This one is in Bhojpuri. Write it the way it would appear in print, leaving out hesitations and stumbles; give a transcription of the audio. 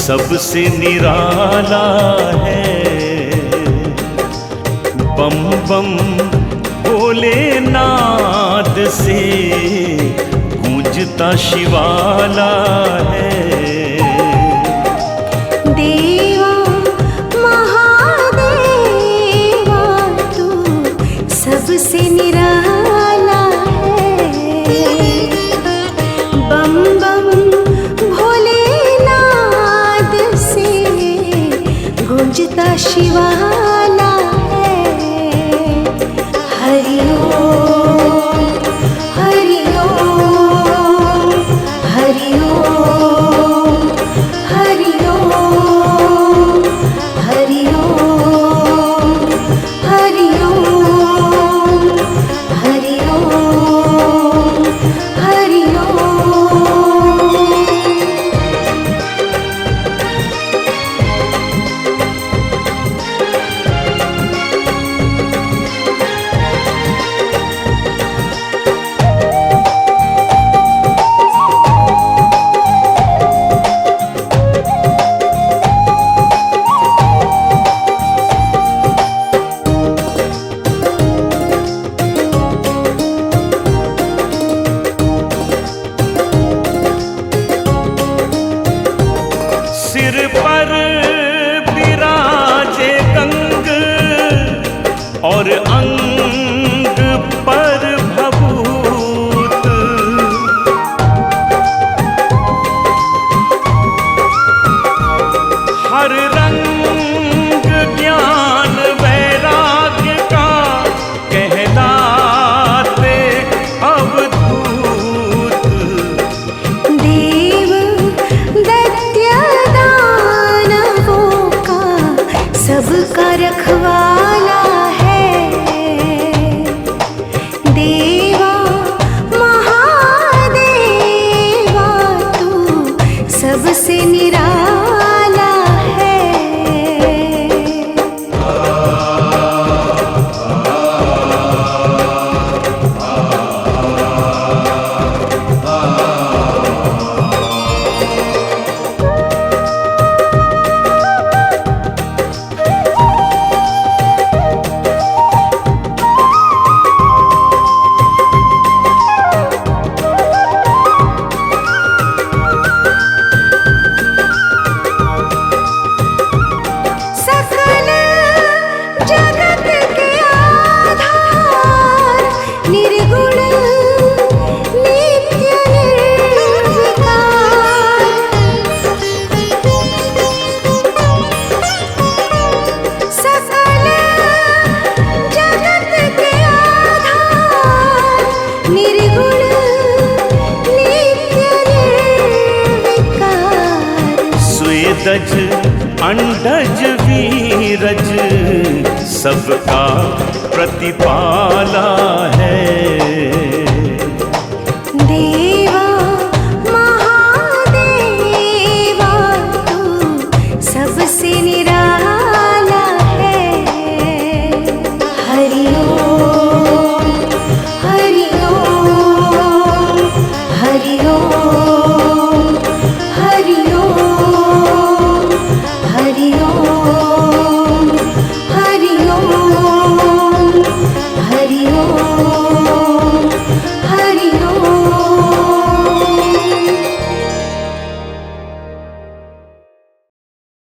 सबसे निराला है। बम बम भोलेनाथ से गूंजता शिवाला है। देवा महादेवा तू सबसे निराला है। बम बम भोलेनाथ से गूंजता शिवाला है। हरि ओम हरि ओम हरि ओम हरि ओम हरि ओम हरि ओम हरि ओम हरि ओम। सिर पर विराजे गंग और अंग पर भभूत। हर रंग ज्ञान वैराग्य का कहलाते अवधूत। देव दैत्य दानवों का सबका रखवाला है। देवा महादेवा तू सबसे निराला है। सकल जगत के आधार निर्गुण नित्य निर्विकार। सकल जगत के आधार निर्गुण नित्य निर्विकार। स्वेदज अंडज वीरज सबका प्रतिपाला है।